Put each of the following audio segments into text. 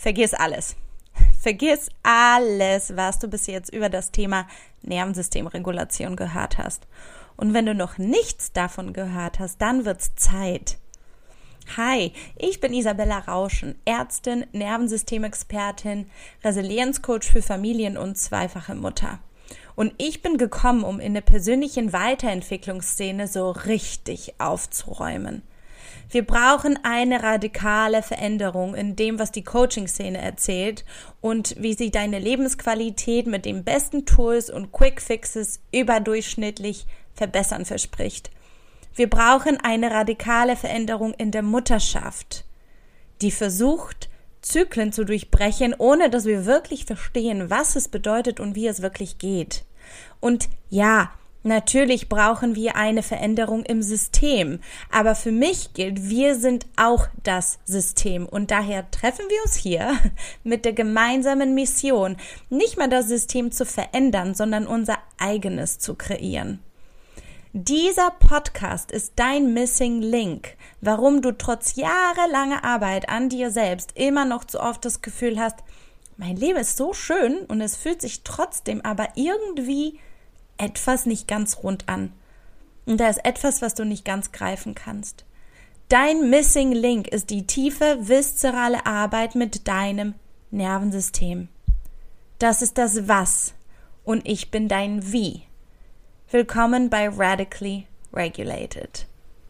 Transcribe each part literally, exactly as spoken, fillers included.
Vergiss alles. Vergiss alles, was du bis jetzt über das Thema Nervensystemregulation gehört hast. Und wenn du noch nichts davon gehört hast, dann wird's Zeit. Hi, ich bin Isabella Rauschen, Ärztin, Nervensystemexpertin, Resilienzcoach für Familien und zweifache Mutter. Und ich bin gekommen, um in der persönlichen Weiterentwicklungsszene so richtig aufzuräumen. Wir brauchen eine radikale Veränderung in dem, was die Coaching-Szene erzählt und wie sie deine Lebensqualität mit den besten Tools und Quick-Fixes überdurchschnittlich verbessern verspricht. Wir brauchen eine radikale Veränderung in der Mutterschaft, die versucht, Zyklen zu durchbrechen, ohne dass wir wirklich verstehen, was es bedeutet und wie es wirklich geht. Und ja, natürlich brauchen wir eine Veränderung im System, aber für mich gilt, wir sind auch das System und daher treffen wir uns hier mit der gemeinsamen Mission, nicht mal das System zu verändern, sondern unser eigenes zu kreieren. Dieser Podcast ist dein Missing Link, warum du trotz jahrelanger Arbeit an dir selbst immer noch zu oft das Gefühl hast, mein Leben ist so schön und es fühlt sich trotzdem aber irgendwie etwas nicht ganz rund an. Und da ist etwas, was du nicht ganz greifen kannst. Dein Missing Link ist die tiefe, viszerale Arbeit mit deinem Nervensystem. Das ist das Was und ich bin dein Wie. Willkommen bei Radically Regulated.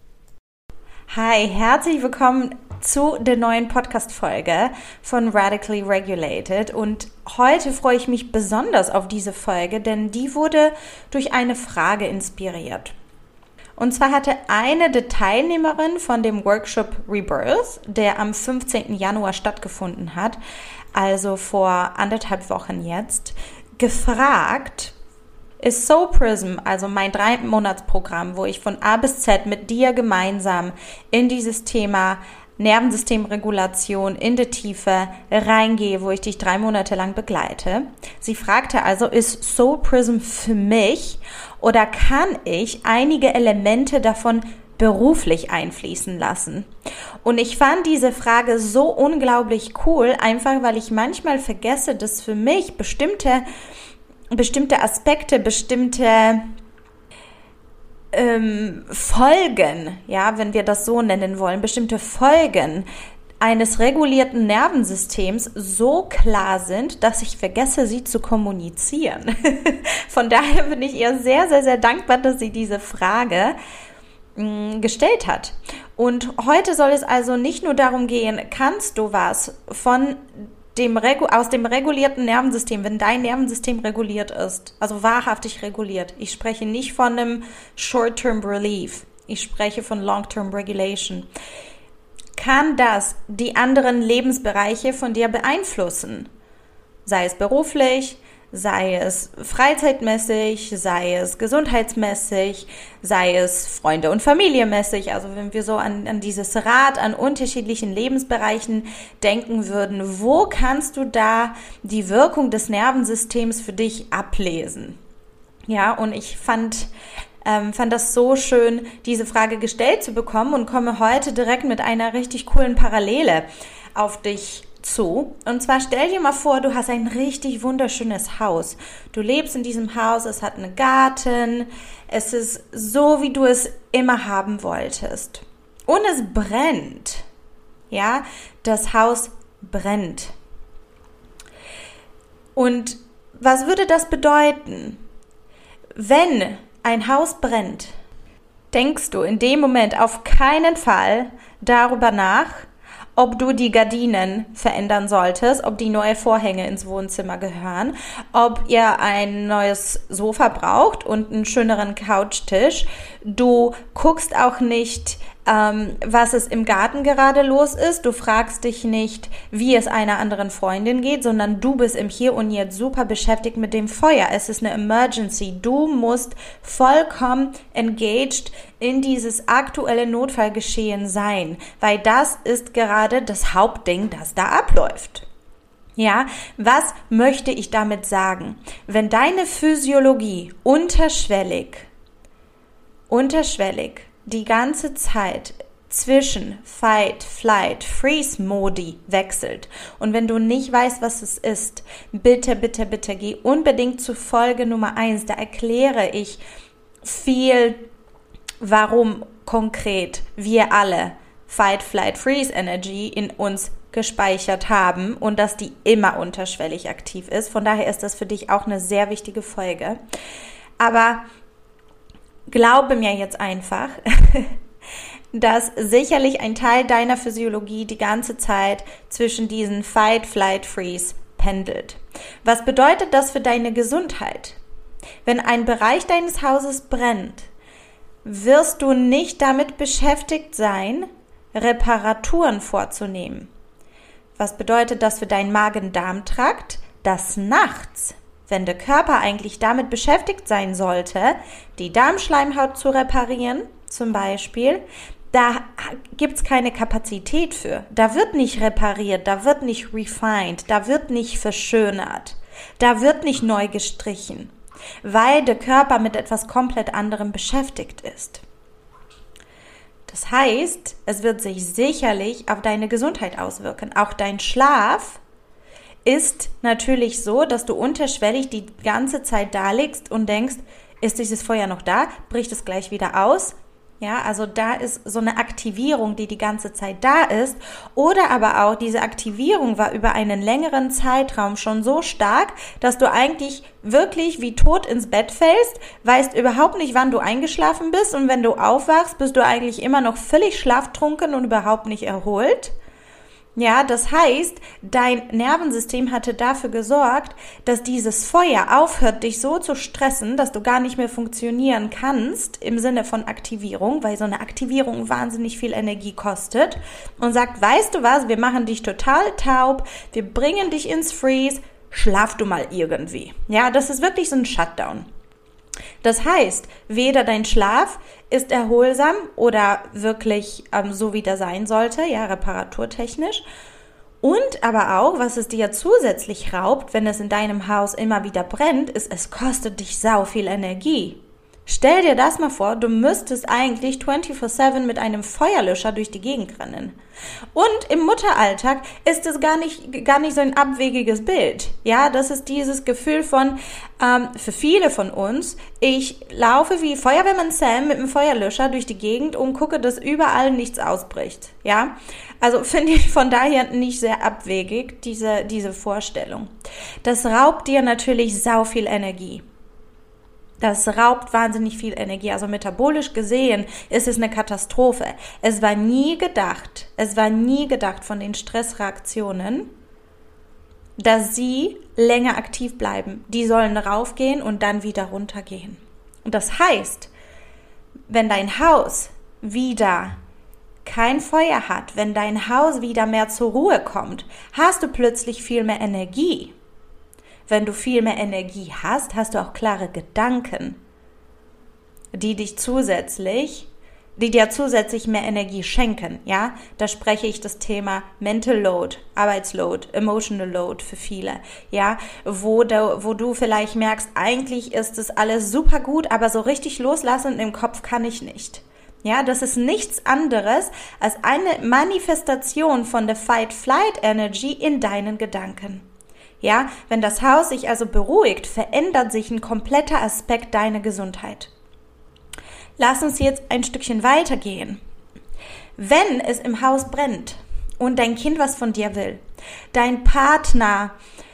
Hi, herzlich willkommen zu der neuen Podcast-Folge von Radically Regulated und heute freue ich mich besonders auf diese Folge, denn die wurde durch eine Frage inspiriert. Und zwar hatte eine der Teilnehmerinnen von dem Workshop Rebirth, der am fünfzehnten Januar stattgefunden hat, also vor anderthalb Wochen jetzt, gefragt, ist Soul Prism, also mein Drei-Monats-Programm, wo ich von A bis Z mit dir gemeinsam in dieses Thema Nervensystemregulation in der Tiefe reingehe, wo ich dich drei Monate lang begleite. Sie fragte also, ist Soul Prism für mich oder kann ich einige Elemente davon beruflich einfließen lassen? Und ich fand diese Frage so unglaublich cool, einfach weil ich manchmal vergesse, dass für mich bestimmte bestimmte Aspekte, bestimmte ähm, Folgen, ja, wenn wir das so nennen wollen, bestimmte Folgen eines regulierten Nervensystems so klar sind, dass ich vergesse, sie zu kommunizieren. Von daher bin ich ihr sehr, sehr, sehr dankbar, dass sie diese Frage mh, gestellt hat. Und heute soll es also nicht nur darum gehen, kannst du was von Dem Regu- aus dem regulierten Nervensystem, wenn dein Nervensystem reguliert ist, also wahrhaftig reguliert. Ich spreche nicht von einem Short-Term Relief, ich spreche von Long-Term Regulation. Kann das die anderen Lebensbereiche von dir beeinflussen? Sei es beruflich, sei es freizeitmäßig, sei es gesundheitsmäßig, sei es Freunde- und Familienmäßig. Also wenn wir so an, an dieses Rad an unterschiedlichen Lebensbereichen denken würden, wo kannst du da die Wirkung des Nervensystems für dich ablesen? Ja, und ich fand, ähm, fand das so schön, diese Frage gestellt zu bekommen und komme heute direkt mit einer richtig coolen Parallele auf dich zu. Und zwar stell dir mal vor, du hast ein richtig wunderschönes Haus. Du lebst in diesem Haus, es hat einen Garten, es ist so, wie du es immer haben wolltest. Und es brennt. Ja, das Haus brennt. Und was würde das bedeuten? Wenn ein Haus brennt, denkst du in dem Moment auf keinen Fall darüber nach, ob du die Gardinen verändern solltest, ob die neue Vorhänge ins Wohnzimmer gehören, ob ihr ein neues Sofa braucht und einen schöneren Couchtisch. Du guckst auch nicht, ähm, was es im Garten gerade los ist. Du fragst dich nicht, wie es einer anderen Freundin geht, sondern du bist im Hier und Jetzt super beschäftigt mit dem Feuer. Es ist eine Emergency. Du musst vollkommen engaged in dieses aktuelle Notfallgeschehen sein, weil das ist gerade das Hauptding, das da abläuft. Ja, was möchte ich damit sagen? Wenn deine Physiologie unterschwellig, unterschwellig die ganze Zeit zwischen Fight, Flight, Freeze-Modi wechselt. Und wenn du nicht weißt, was es ist, bitte, bitte, bitte geh unbedingt zu Folge Nummer eins. Da erkläre ich viel, warum konkret wir alle Fight, Flight, Freeze Energy in uns gespeichert haben und dass die immer unterschwellig aktiv ist. Von daher ist das für dich auch eine sehr wichtige Folge. Aber glaube mir jetzt einfach, dass sicherlich ein Teil deiner Physiologie die ganze Zeit zwischen diesen Fight, Flight, Freeze pendelt. Was bedeutet das für deine Gesundheit? Wenn ein Bereich deines Hauses brennt, wirst du nicht damit beschäftigt sein, Reparaturen vorzunehmen. Was bedeutet das für deinen Magen-Darm-Trakt? Dass nachts, wenn der Körper eigentlich damit beschäftigt sein sollte, die Darmschleimhaut zu reparieren, zum Beispiel, da gibt's keine Kapazität für. Da wird nicht repariert, da wird nicht refined, da wird nicht verschönert, da wird nicht neu gestrichen, weil der Körper mit etwas komplett anderem beschäftigt ist. Das heißt, es wird sich sicherlich auf deine Gesundheit auswirken. Auch dein Schlaf ist natürlich so, dass du unterschwellig die ganze Zeit da liegst und denkst, ist dieses Feuer noch da? Bricht es gleich wieder aus? Ja, also da ist so eine Aktivierung, die die ganze Zeit da ist. Oder aber auch diese Aktivierung war über einen längeren Zeitraum schon so stark, dass du eigentlich wirklich wie tot ins Bett fällst, weißt überhaupt nicht, wann du eingeschlafen bist und wenn du aufwachst, bist du eigentlich immer noch völlig schlaftrunken und überhaupt nicht erholt. Ja, das heißt, dein Nervensystem hatte dafür gesorgt, dass dieses Feuer aufhört, dich so zu stressen, dass du gar nicht mehr funktionieren kannst im Sinne von Aktivierung, weil so eine Aktivierung wahnsinnig viel Energie kostet und sagt, weißt du was, wir machen dich total taub, wir bringen dich ins Freeze, schlaf du mal irgendwie. Ja, das ist wirklich so ein Shutdown. Das heißt, weder dein Schlaf ist erholsam oder wirklich ähm, so, wie der sein sollte, ja, reparaturtechnisch. Und aber auch, was es dir zusätzlich raubt, wenn es in deinem Haus immer wieder brennt, ist, es kostet dich sau viel Energie. Stell dir das mal vor, du müsstest eigentlich vierundzwanzig sieben mit einem Feuerlöscher durch die Gegend rennen. Und im Mutteralltag ist es gar nicht, gar nicht so ein abwegiges Bild. Ja, das ist dieses Gefühl von, ähm, für viele von uns, ich laufe wie Feuerwehrmann Sam mit einem Feuerlöscher durch die Gegend und gucke, dass überall nichts ausbricht. Ja, also finde ich von daher nicht sehr abwegig, diese, diese Vorstellung. Das raubt dir natürlich sau viel Energie. Das raubt wahnsinnig viel Energie. Also metabolisch gesehen ist es eine Katastrophe. Es war nie gedacht, es war nie gedacht von den Stressreaktionen, dass sie länger aktiv bleiben. Die sollen raufgehen und dann wieder runtergehen. Und das heißt, wenn dein Haus wieder kein Feuer hat, wenn dein Haus wieder mehr zur Ruhe kommt, hast du plötzlich viel mehr Energie. Wenn du viel mehr Energie hast, hast du auch klare Gedanken, die dich zusätzlich, die dir zusätzlich mehr Energie schenken, ja? Da spreche ich das Thema Mental Load, Arbeitsload, Emotional Load für viele, ja? Wo du, wo du vielleicht merkst, eigentlich ist das alles super gut, aber so richtig loslassen im Kopf kann ich nicht. Ja, das ist nichts anderes als eine Manifestation von der Fight-Flight-Energy in deinen Gedanken. Ja, wenn das Haus sich also beruhigt, verändert sich ein kompletter Aspekt deiner Gesundheit. Lass uns jetzt ein Stückchen weitergehen. Wenn es im Haus brennt und dein Kind was von dir will, dein Partner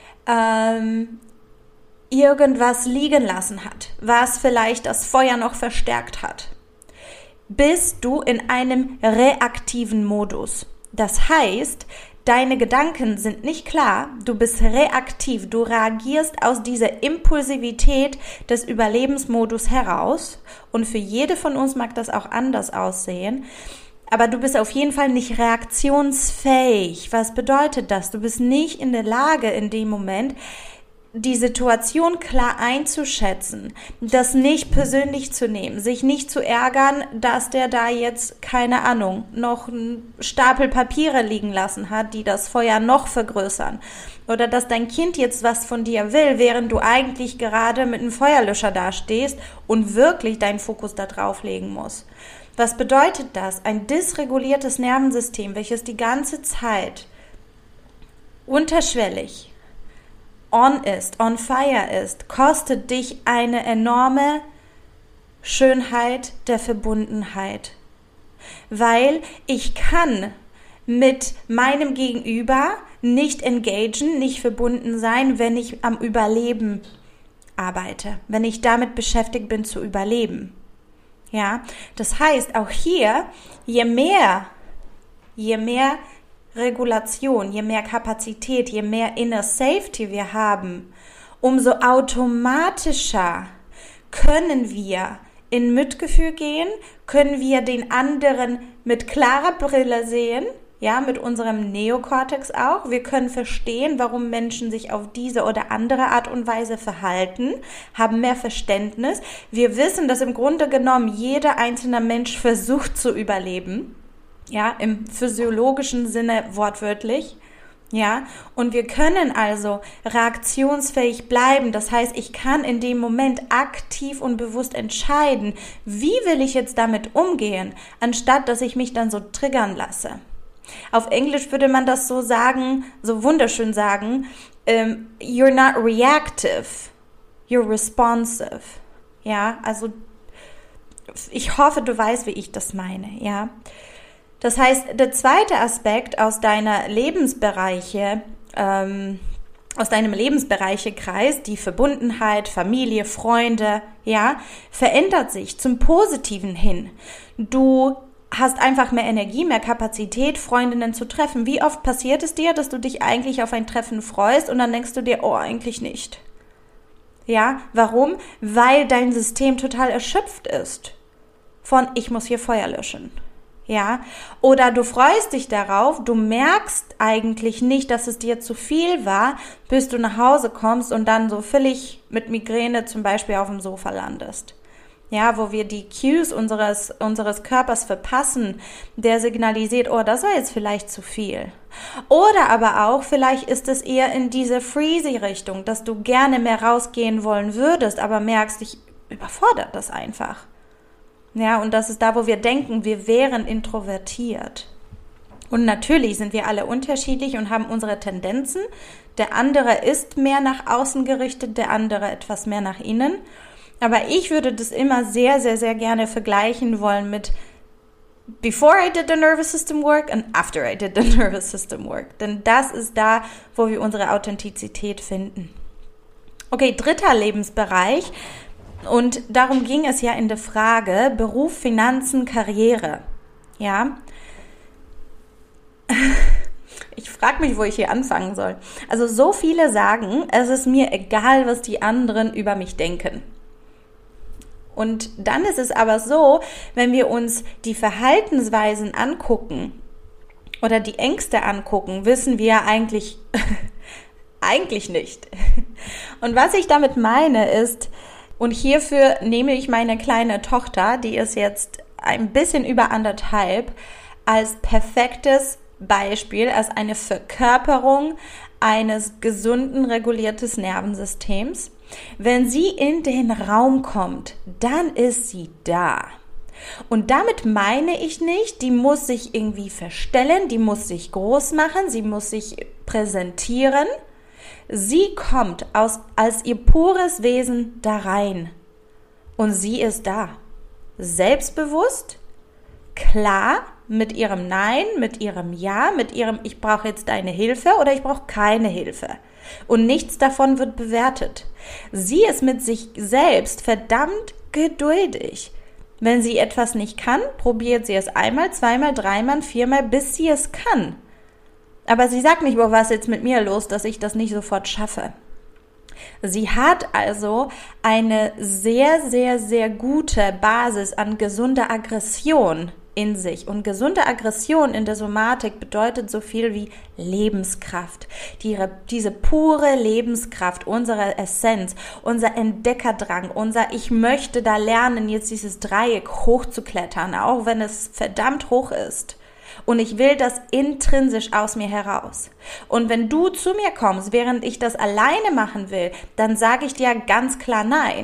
ähm, irgendwas liegen lassen hat, was vielleicht das Feuer noch verstärkt hat, bist du in einem reaktiven Modus. Das heißt, deine Gedanken sind nicht klar, du bist reaktiv, du reagierst aus dieser Impulsivität des Überlebensmodus heraus und für jede von uns mag das auch anders aussehen, aber du bist auf jeden Fall nicht reaktionsfähig. Was bedeutet das? Du bist nicht in der Lage in dem Moment, die Situation klar einzuschätzen, das nicht persönlich zu nehmen, sich nicht zu ärgern, dass der da jetzt, keine Ahnung, noch einen Stapel Papiere liegen lassen hat, die das Feuer noch vergrößern. Oder dass dein Kind jetzt was von dir will, während du eigentlich gerade mit einem Feuerlöscher dastehst und wirklich deinen Fokus da drauf legen musst. Was bedeutet das? Ein dysreguliertes Nervensystem, welches die ganze Zeit unterschwellig on ist, on fire ist, kostet dich eine enorme Schönheit der Verbundenheit. Weil ich kann mit meinem Gegenüber nicht engagieren, nicht verbunden sein, wenn ich am Überleben arbeite, wenn ich damit beschäftigt bin zu überleben. Ja, das heißt, auch hier, je mehr, je mehr Regulation, je mehr Kapazität, je mehr Inner Safety wir haben, umso automatischer können wir in Mitgefühl gehen, können wir den anderen mit klarer Brille sehen, ja, mit unserem Neokortex auch. Wir können verstehen, warum Menschen sich auf diese oder andere Art und Weise verhalten, haben mehr Verständnis. Wir wissen, dass im Grunde genommen jeder einzelne Mensch versucht zu überleben, ja, im physiologischen Sinne wortwörtlich, ja, und wir können also reaktionsfähig bleiben. Das heißt, ich kann in dem Moment aktiv und bewusst entscheiden, wie will ich jetzt damit umgehen, anstatt dass ich mich dann so triggern lasse. Auf Englisch würde man das so sagen, so wunderschön sagen, um, you're not reactive, you're responsive. Ja, also ich hoffe, du weißt, wie ich das meine, ja. Das heißt, der zweite Aspekt aus deiner Lebensbereiche, ähm, aus deinem Lebensbereichekreis, die Verbundenheit, Familie, Freunde, ja, verändert sich zum Positiven hin. Du hast einfach mehr Energie, mehr Kapazität, Freundinnen zu treffen. Wie oft passiert es dir, dass du dich eigentlich auf ein Treffen freust und dann denkst du dir, oh, eigentlich nicht. Ja, warum? Weil dein System total erschöpft ist von, ich muss hier Feuer löschen. Ja, oder du freust dich darauf, du merkst eigentlich nicht, dass es dir zu viel war, bis du nach Hause kommst und dann so völlig mit Migräne zum Beispiel auf dem Sofa landest. Ja, wo wir die Cues unseres, unseres Körpers verpassen, der signalisiert, oh, das war jetzt vielleicht zu viel. Oder aber auch, vielleicht ist es eher in diese Freezy-Richtung, dass du gerne mehr rausgehen wollen würdest, aber merkst, dich überfordert das einfach. Ja, und das ist da, wo wir denken, wir wären introvertiert. Und natürlich sind wir alle unterschiedlich und haben unsere Tendenzen. Der andere ist mehr nach außen gerichtet, der andere etwas mehr nach innen. Aber ich würde das immer sehr, sehr, sehr gerne vergleichen wollen mit before I did the nervous system work and after I did the nervous system work. Denn das ist da, wo wir unsere Authentizität finden. Okay, dritter Lebensbereich. Und darum ging es ja in der Frage Beruf, Finanzen, Karriere. Ja. Ich frage mich, wo ich hier anfangen soll. Also so viele sagen, es ist mir egal, was die anderen über mich denken. Und dann ist es aber so, wenn wir uns die Verhaltensweisen angucken oder die Ängste angucken, wissen wir eigentlich, eigentlich nicht. Und was ich damit meine ist, und hierfür nehme ich meine kleine Tochter, die ist jetzt ein bisschen über anderthalb, als perfektes Beispiel, als eine Verkörperung eines gesunden, reguliertes Nervensystems. Wenn sie in den Raum kommt, dann ist sie da. Und damit meine ich nicht, die muss sich irgendwie verstellen, die muss sich groß machen, sie muss sich präsentieren. Sie kommt aus, als ihr pures Wesen da rein. Und sie ist da. Selbstbewusst, klar, mit ihrem Nein, mit ihrem Ja, mit ihrem ich brauche jetzt deine Hilfe oder ich brauche keine Hilfe. Und nichts davon wird bewertet. Sie ist mit sich selbst verdammt geduldig. Wenn sie etwas nicht kann, probiert sie es einmal, zweimal, dreimal, viermal, bis sie es kann. Aber sie sagt nicht, boah, was ist jetzt mit mir los, dass ich das nicht sofort schaffe. Sie hat also eine sehr, sehr, sehr gute Basis an gesunder Aggression in sich. Und gesunde Aggression in der Somatik bedeutet so viel wie Lebenskraft. Die, diese pure Lebenskraft, unsere Essenz, unser Entdeckerdrang, unser Ich möchte da lernen, jetzt dieses Dreieck hochzuklettern, auch wenn es verdammt hoch ist. Und ich will das intrinsisch aus mir heraus. Und wenn du zu mir kommst, während ich das alleine machen will, dann sage ich dir ganz klar nein.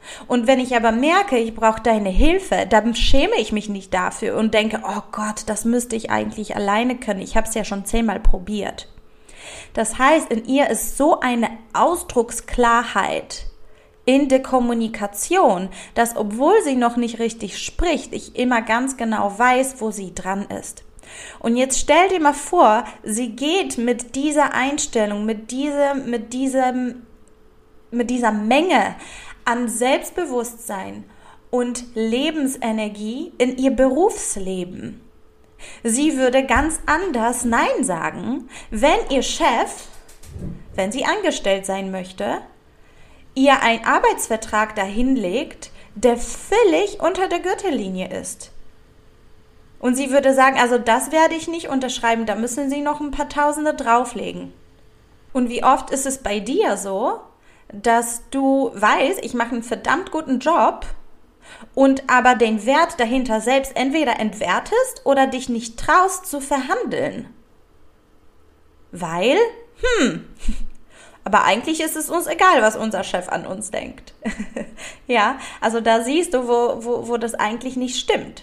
Und wenn ich aber merke, ich brauche deine Hilfe, dann schäme ich mich nicht dafür und denke, oh Gott, das müsste ich eigentlich alleine können. Ich habe es ja schon zehnmal probiert. Das heißt, in ihr ist so eine Ausdrucksklarheit in der Kommunikation, dass obwohl sie noch nicht richtig spricht, ich immer ganz genau weiß, wo sie dran ist. Und jetzt stell dir mal vor, sie geht mit dieser Einstellung, mit diesem, mit diesem, mit dieser Menge an Selbstbewusstsein und Lebensenergie in ihr Berufsleben. Sie würde ganz anders Nein sagen, wenn ihr Chef, wenn sie angestellt sein möchte, ihr einen Arbeitsvertrag dahinlegt, der völlig unter der Gürtellinie ist. Und sie würde sagen, also das werde ich nicht unterschreiben, da müssen Sie noch ein paar Tausende drauflegen. Und wie oft ist es bei dir so, dass du weißt, ich mache einen verdammt guten Job und aber den Wert dahinter selbst entweder entwertest oder dich nicht traust zu verhandeln. Weil, hm, aber eigentlich ist es uns egal, was unser Chef an uns denkt. Ja, also da siehst du, wo, wo, wo das eigentlich nicht stimmt.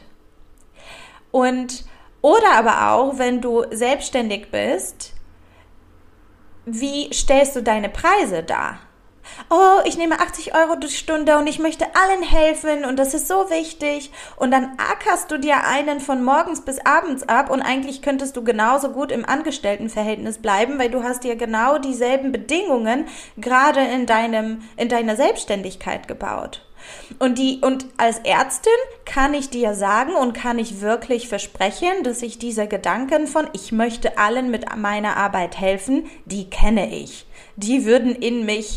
Und, oder aber auch, wenn du selbstständig bist, wie stellst du deine Preise dar? Oh, ich nehme achtzig Euro die Stunde und ich möchte allen helfen und das ist so wichtig. Und dann ackerst du dir einen von morgens bis abends ab und eigentlich könntest du genauso gut im Angestelltenverhältnis bleiben, weil du hast dir genau dieselben Bedingungen gerade in deinem, in deiner Selbstständigkeit gebaut. Und die, und als Ärztin kann ich dir sagen und kann ich wirklich versprechen, dass ich diese Gedanken von ich möchte allen mit meiner Arbeit helfen, die kenne ich. Die würden in mich,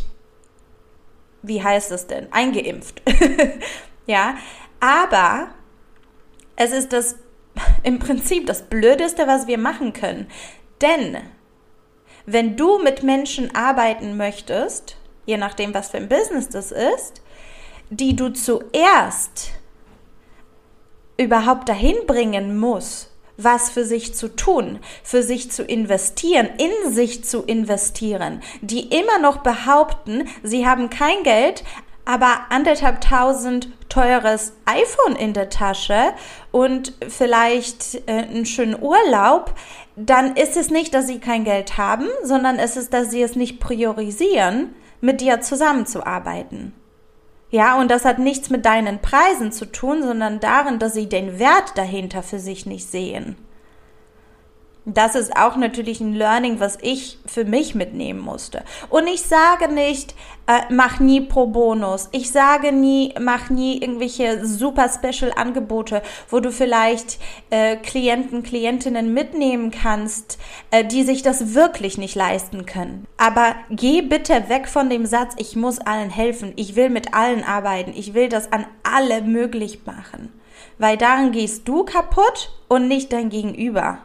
wie heißt es denn, eingeimpft. Ja, aber es ist das im Prinzip das Blödeste, was wir machen können. Denn wenn du mit Menschen arbeiten möchtest, je nachdem, was für ein Business das ist, die du zuerst überhaupt dahin bringen musst, was für sich zu tun, für sich zu investieren, in sich zu investieren, die immer noch behaupten, sie haben kein Geld, aber anderthalb tausend teures iPhone in der Tasche und vielleicht äh, einen schönen Urlaub, dann ist es nicht, dass sie kein Geld haben, sondern es ist, dass sie es nicht priorisieren, mit dir zusammenzuarbeiten. Ja, und das hat nichts mit deinen Preisen zu tun, sondern darin, dass sie den Wert dahinter für sich nicht sehen. Das ist auch natürlich ein Learning, was ich für mich mitnehmen musste. Und ich sage nicht, äh, mach nie Pro Bonus. Ich sage nie, mach nie irgendwelche super Special Angebote, wo du vielleicht äh, Klienten, Klientinnen mitnehmen kannst, äh, die sich das wirklich nicht leisten können. Aber geh bitte weg von dem Satz, ich muss allen helfen, ich will mit allen arbeiten, ich will das an alle möglich machen. Weil daran gehst du kaputt und nicht dein Gegenüber.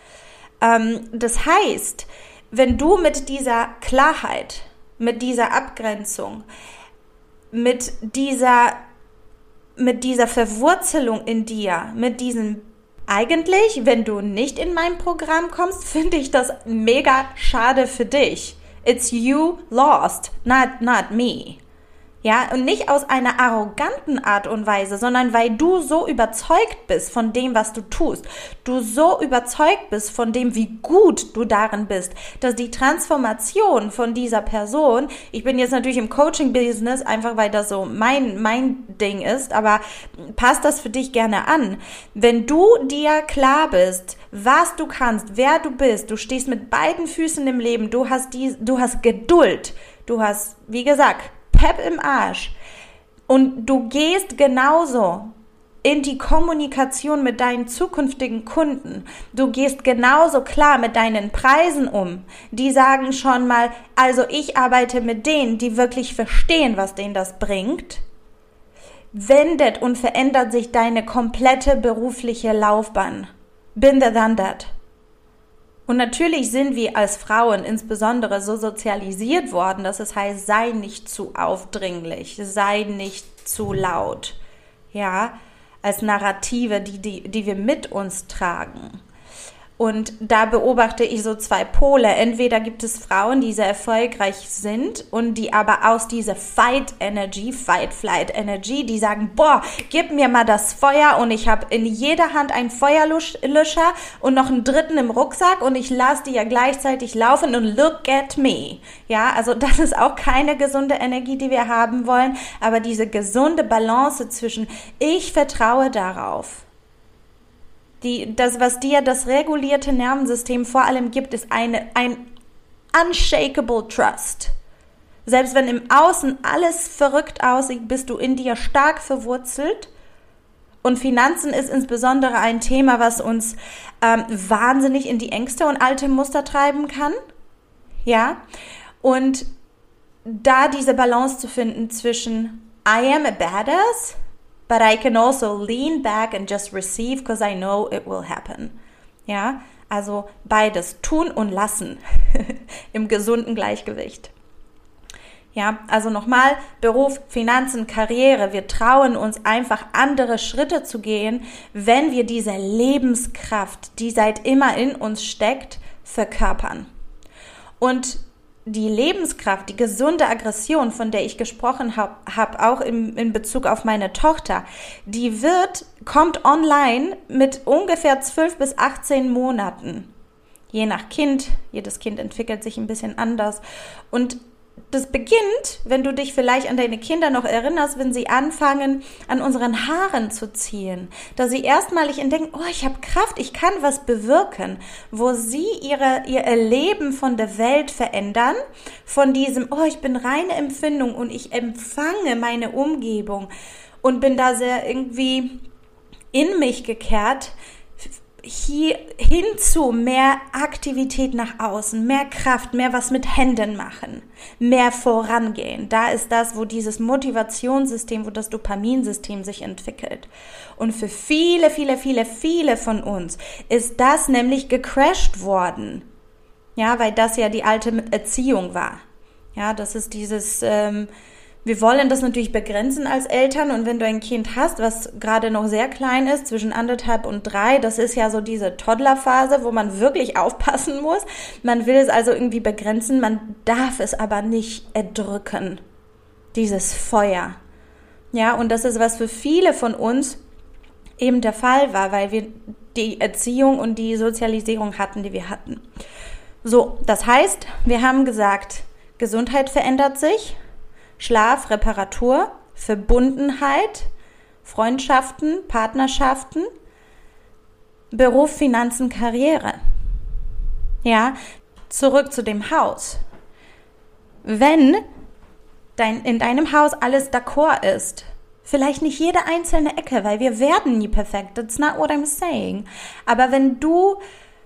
Das heißt, wenn du mit dieser Klarheit, mit dieser Abgrenzung, mit dieser, mit dieser Verwurzelung in dir, mit diesem, eigentlich, wenn du nicht in mein Programm kommst, finde ich das mega schade für dich. It's you lost, not, not me. Ja, und nicht aus einer arroganten Art und Weise, sondern weil du so überzeugt bist von dem, was du tust. Du so überzeugt bist von dem, wie gut du darin bist, dass die Transformation von dieser Person, ich bin jetzt natürlich im Coaching-Business, einfach weil das so mein, mein Ding ist, aber passt das für dich gerne an. Wenn du dir klar bist, was du kannst, wer du bist, du stehst mit beiden Füßen im Leben, du hast die, du hast Geduld, du hast, wie gesagt, Pep im Arsch und du gehst genauso in die Kommunikation mit deinen zukünftigen Kunden. Du gehst genauso klar mit deinen Preisen um. Die sagen schon mal, also ich arbeite mit denen, die wirklich verstehen, was denen das bringt. Wendet und verändert sich deine komplette berufliche Laufbahn. Been there, done that. Und natürlich sind wir als Frauen insbesondere so sozialisiert worden, dass es heißt, sei nicht zu aufdringlich, sei nicht zu laut, ja, als Narrative, die, die, die wir mit uns tragen. Und da beobachte ich so zwei Pole. Entweder gibt es Frauen, die sehr erfolgreich sind und die aber aus dieser Fight-Energy, Fight-Flight-Energy, die sagen, boah, gib mir mal das Feuer und ich habe in jeder Hand einen Feuerlöscher und noch einen dritten im Rucksack und ich lasse die ja gleichzeitig laufen und look at me. Ja, also das ist auch keine gesunde Energie, die wir haben wollen, aber diese gesunde Balance zwischen ich vertraue darauf. Die, das, was dir das regulierte Nervensystem vor allem gibt, ist eine, ein unshakable Trust. Selbst wenn im Außen alles verrückt aussieht, bist du in dir stark verwurzelt. Und Finanzen ist insbesondere ein Thema, was uns ähm, wahnsinnig in die Ängste und alte Muster treiben kann. Ja, und da diese Balance zu finden zwischen I am a badass, but I can also lean back and just receive because I know it will happen. Ja, also beides tun und lassen im gesunden Gleichgewicht. Ja, also nochmal, Beruf, Finanzen, Karriere. Wir trauen uns einfach andere Schritte zu gehen, wenn wir diese Lebenskraft, die seit immer in uns steckt, verkörpern. Und die Lebenskraft, die gesunde Aggression, von der ich gesprochen habe, hab auch im, in Bezug auf meine Tochter, die wird, kommt online mit ungefähr zwölf bis achtzehn Monaten. Je nach Kind, jedes Kind entwickelt sich ein bisschen anders. Und das beginnt, wenn du dich vielleicht an deine Kinder noch erinnerst, wenn sie anfangen, an unseren Haaren zu ziehen. Da sie erstmalig entdecken, oh, ich habe Kraft, ich kann was bewirken. Wo sie ihre, ihr Erleben von der Welt verändern, von diesem, oh, ich bin reine Empfindung und ich empfange meine Umgebung und bin da sehr irgendwie in mich gekehrt, hier hin zu mehr Aktivität nach außen, mehr Kraft, mehr was mit Händen machen, mehr vorangehen. Da ist das, wo dieses Motivationssystem, wo das Dopaminsystem sich entwickelt. Und für viele, viele, viele, viele von uns ist das nämlich gecrashed worden. Ja, weil das ja die alte Erziehung war. Ja, das ist dieses, ähm, wir wollen das natürlich begrenzen als Eltern und wenn du ein Kind hast, was gerade noch sehr klein ist, zwischen anderthalb und drei, das ist ja so diese Toddlerphase, wo man wirklich aufpassen muss. Man will es also irgendwie begrenzen, man darf es aber nicht erdrücken, dieses Feuer. Ja, und das ist, was für viele von uns eben der Fall war, weil wir die Erziehung und die Sozialisierung hatten, die wir hatten. So, das heißt, wir haben gesagt, Gesundheit verändert sich, Schlaf, Reparatur, Verbundenheit, Freundschaften, Partnerschaften, Beruf, Finanzen, Karriere. Ja, zurück zu dem Haus. Wenn dein, in deinem Haus alles d'accord ist, vielleicht nicht jede einzelne Ecke, weil wir werden nie perfekt, that's not what I'm saying, aber wenn du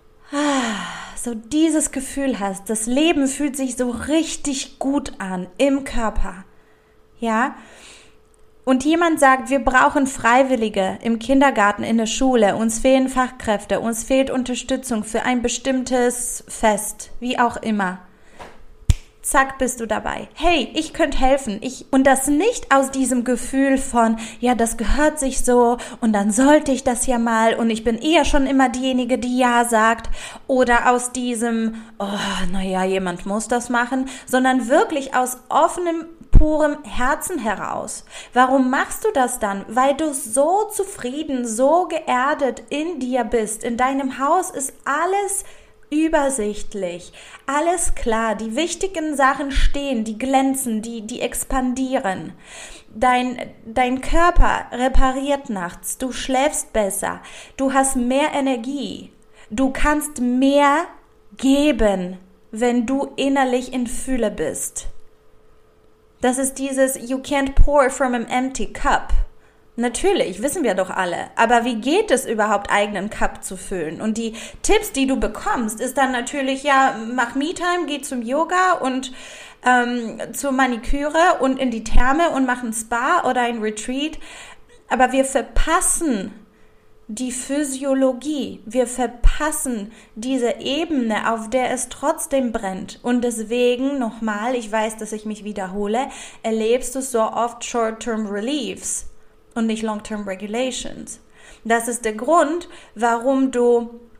ah, so dieses Gefühl hast, das Leben fühlt sich so richtig gut an im Körper, ja, und jemand sagt, wir brauchen Freiwillige im Kindergarten, in der Schule, uns fehlen Fachkräfte, uns fehlt Unterstützung für ein bestimmtes Fest, wie auch immer. Zack, bist du dabei. Hey, ich könnte helfen. Ich, und das nicht aus diesem Gefühl von, ja, das gehört sich so und dann sollte ich das ja mal und ich bin eher schon immer diejenige, die ja sagt. Oder aus diesem, oh, naja, jemand muss das machen, sondern wirklich aus offenem, purem Herzen heraus. Warum machst du das dann? Weil du so zufrieden, so geerdet in dir bist. In deinem Haus ist alles übersichtlich, alles klar, die wichtigen Sachen stehen, die glänzen, die, die expandieren. Dein, dein Körper repariert nachts, du schläfst besser, du hast mehr Energie, du kannst mehr geben, wenn du innerlich in Fülle bist. Das ist dieses You can't pour from an empty cup. Natürlich, wissen wir doch alle. Aber wie geht es überhaupt, eigenen Cup zu füllen? Und die Tipps, die du bekommst, ist dann natürlich, ja, mach Me-Time, geh zum Yoga und ähm, zur Maniküre und in die Therme und mach ein Spa oder ein Retreat. Aber wir verpassen die Physiologie. Wir verpassen diese Ebene, auf der es trotzdem brennt. Und deswegen, nochmal, ich weiß, dass ich mich wiederhole, erlebst du so oft Short-Term Reliefs und nicht Long-Term Regulations. Das ist der Grund, warum du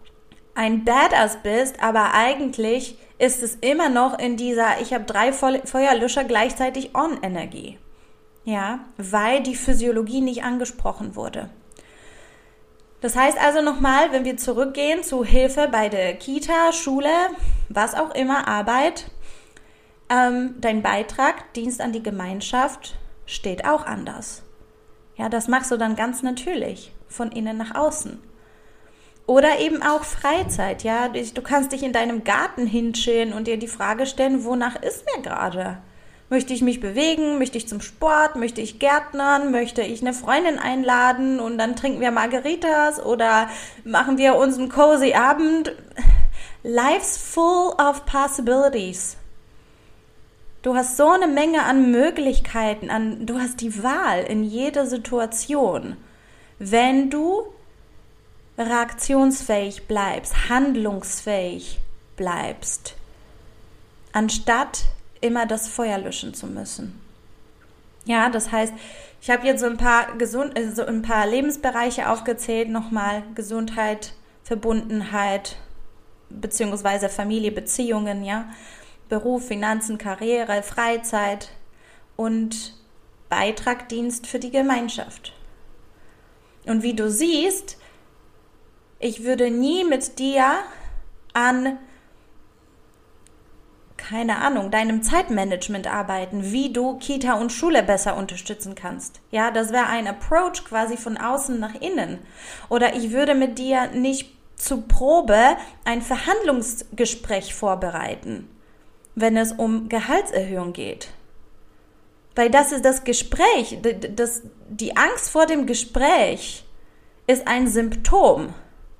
ein Badass bist, aber eigentlich ist es immer noch in dieser ich habe drei Feuerlöscher gleichzeitig on-Energie. Ja, weil die Physiologie nicht angesprochen wurde. Das heißt also nochmal, wenn wir zurückgehen zu Hilfe bei der Kita, Schule, was auch immer, Arbeit, ähm, dein Beitrag, Dienst an die Gemeinschaft steht auch anders. Ja, das machst du dann ganz natürlich, von innen nach außen. Oder eben auch Freizeit, ja, du kannst dich in deinem Garten hinchillen und dir die Frage stellen, wonach ist mir gerade? Möchte ich mich bewegen? Möchte ich zum Sport? Möchte ich gärtnern? Möchte ich eine Freundin einladen und dann trinken wir Margaritas oder machen wir unseren cozy Abend? Life's full of possibilities. Du hast so eine Menge an Möglichkeiten, an, du hast die Wahl in jeder Situation. Wenn du reaktionsfähig bleibst, handlungsfähig bleibst, anstatt immer das Feuer löschen zu müssen. Ja, das heißt, ich habe jetzt so ein paar gesund, so ein paar Lebensbereiche aufgezählt, nochmal Gesundheit, Verbundenheit, beziehungsweise Familie, Beziehungen, ja, Beruf, Finanzen, Karriere, Freizeit und Beitrag, Dienst für die Gemeinschaft. Und wie du siehst, ich würde nie mit dir an keine Ahnung, deinem Zeitmanagement arbeiten, wie du Kita und Schule besser unterstützen kannst. Ja, das wäre ein Approach quasi von außen nach innen. Oder ich würde mit dir nicht zu Probe ein Verhandlungsgespräch vorbereiten, wenn es um Gehaltserhöhung geht. Weil das ist das Gespräch, das, die Angst vor dem Gespräch ist ein Symptom.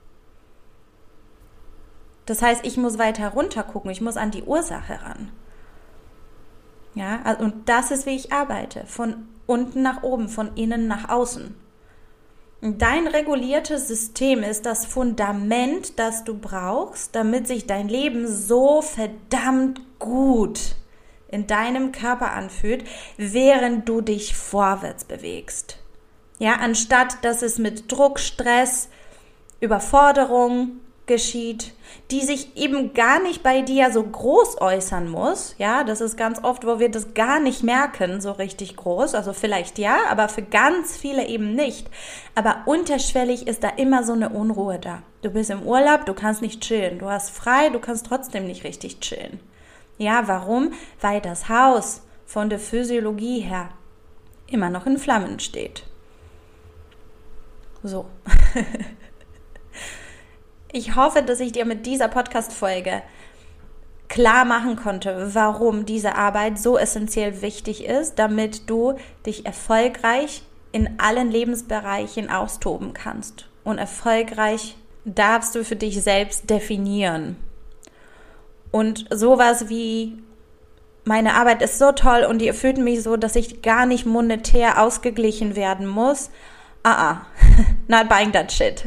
Das heißt, ich muss weiter runter gucken, ich muss an die Ursache ran. Ja, also, und das ist, wie ich arbeite, von unten nach oben, von innen nach außen. Und dein reguliertes System ist das Fundament, das du brauchst, damit sich dein Leben so verdammt gut in deinem Körper anfühlt, während du dich vorwärts bewegst. Ja, anstatt dass es mit Druck, Stress, Überforderung geschieht, die sich eben gar nicht bei dir so groß äußern muss. Ja, das ist ganz oft, wo wir das gar nicht merken, so richtig groß. Also vielleicht ja, aber für ganz viele eben nicht. Aber unterschwellig ist da immer so eine Unruhe da. Du bist im Urlaub, du kannst nicht chillen. Du hast frei, du kannst trotzdem nicht richtig chillen. Ja, warum? Weil das Haus von der Physiologie her immer noch in Flammen steht. So. Ich hoffe, dass ich dir mit dieser Podcast-Folge klar machen konnte, warum diese Arbeit so essentiell wichtig ist, damit du dich erfolgreich in allen Lebensbereichen austoben kannst. Und erfolgreich darfst du für dich selbst definieren. Und sowas wie, meine Arbeit ist so toll und die erfüllt mich so, dass ich gar nicht monetär ausgeglichen werden muss. Ah, ah, not buying that shit.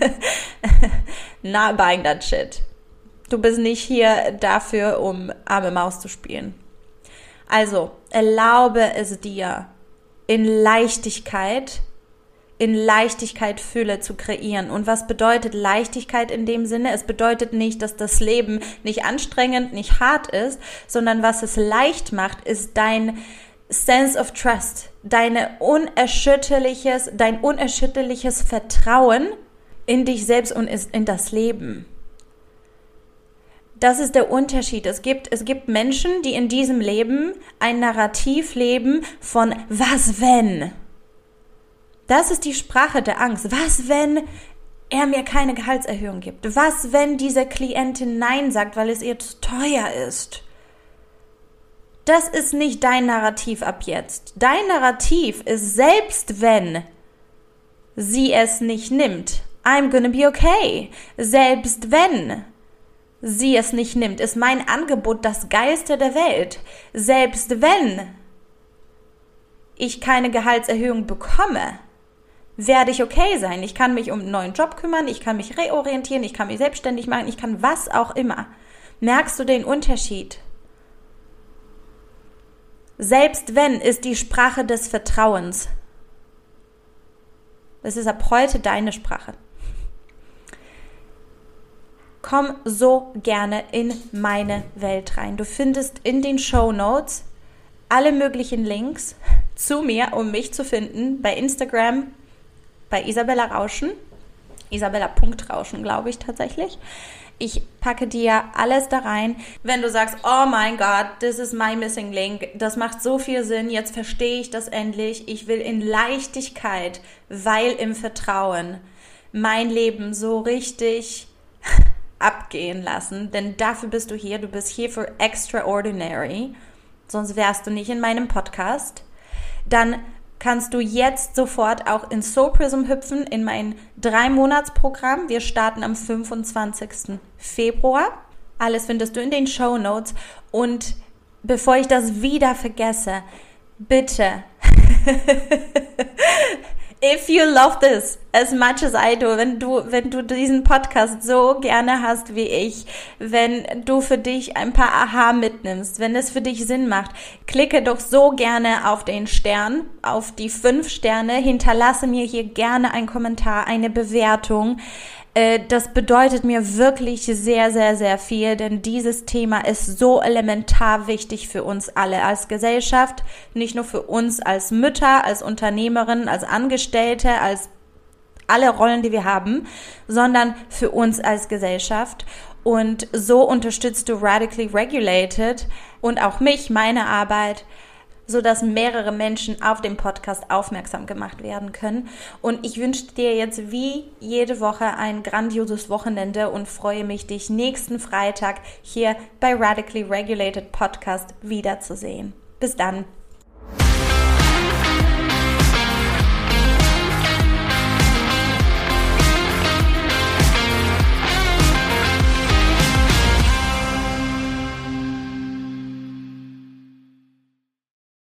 Not buying that shit. Du bist nicht hier dafür, um arme Maus zu spielen. Also, erlaube es dir, in Leichtigkeit, in Leichtigkeit Fülle zu kreieren. Und was bedeutet Leichtigkeit in dem Sinne? Es bedeutet nicht, dass das Leben nicht anstrengend, nicht hart ist, sondern was es leicht macht, ist dein Sense of Trust, deine unerschütterliches, dein unerschütterliches Vertrauen in dich selbst und in das Leben. Das ist der Unterschied. Es gibt, es gibt Menschen, die in diesem Leben ein Narrativ leben von was wenn? Das ist die Sprache der Angst. Was wenn er mir keine Gehaltserhöhung gibt? Was wenn diese Klientin Nein sagt, weil es ihr zu teuer ist? Das ist nicht dein Narrativ ab jetzt. Dein Narrativ ist, selbst wenn sie es nicht nimmt, I'm gonna be okay. Selbst wenn sie es nicht nimmt, ist mein Angebot das Geilste der Welt. Selbst wenn ich keine Gehaltserhöhung bekomme, werde ich okay sein. Ich kann mich um einen neuen Job kümmern, ich kann mich reorientieren, ich kann mich selbstständig machen, ich kann was auch immer. Merkst du den Unterschied? Selbst wenn ist die Sprache des Vertrauens. Es ist ab heute deine Sprache. komm so gerne in meine Welt rein. Du findest in den Shownotes alle möglichen Links zu mir, um mich zu finden, bei Instagram, bei Isabella Rauschen, Isabella.Rauschen, glaube ich tatsächlich. Ich packe dir alles da rein. Wenn du sagst, oh mein Gott, this is my missing link, das macht so viel Sinn, jetzt verstehe ich das endlich. Ich will in Leichtigkeit, weil im Vertrauen mein Leben so richtig abgehen lassen. Denn dafür bist du hier. Du bist hier für Extraordinary. Sonst wärst du nicht in meinem Podcast. Dann kannst du jetzt sofort auch in Soul Prism hüpfen, in mein Drei-Monats-Programm. Wir starten am fünfundzwanzigsten Februar. Alles findest du in den Shownotes. Und bevor ich das wieder vergesse, bitte, if you love this as much as I do, wenn du, wenn du diesen Podcast so gerne hast wie ich, wenn du für dich ein paar Aha mitnimmst, wenn es für dich Sinn macht, klicke doch so gerne auf den Stern, auf die fünf Sterne, hinterlasse mir hier gerne einen Kommentar, eine Bewertung. Das bedeutet mir wirklich sehr, sehr, sehr viel, denn dieses Thema ist so elementar wichtig für uns alle als Gesellschaft, nicht nur für uns als Mütter, als Unternehmerin, als Angestellte, als alle Rollen, die wir haben, sondern für uns als Gesellschaft. Und so unterstützt du Radically Regulated und auch mich, meine Arbeit, sodass mehrere Menschen auf den Podcast aufmerksam gemacht werden können. Und ich wünsche dir jetzt wie jede Woche ein grandioses Wochenende und freue mich, dich nächsten Freitag hier bei Radically Regulated Podcast wiederzusehen. Bis dann.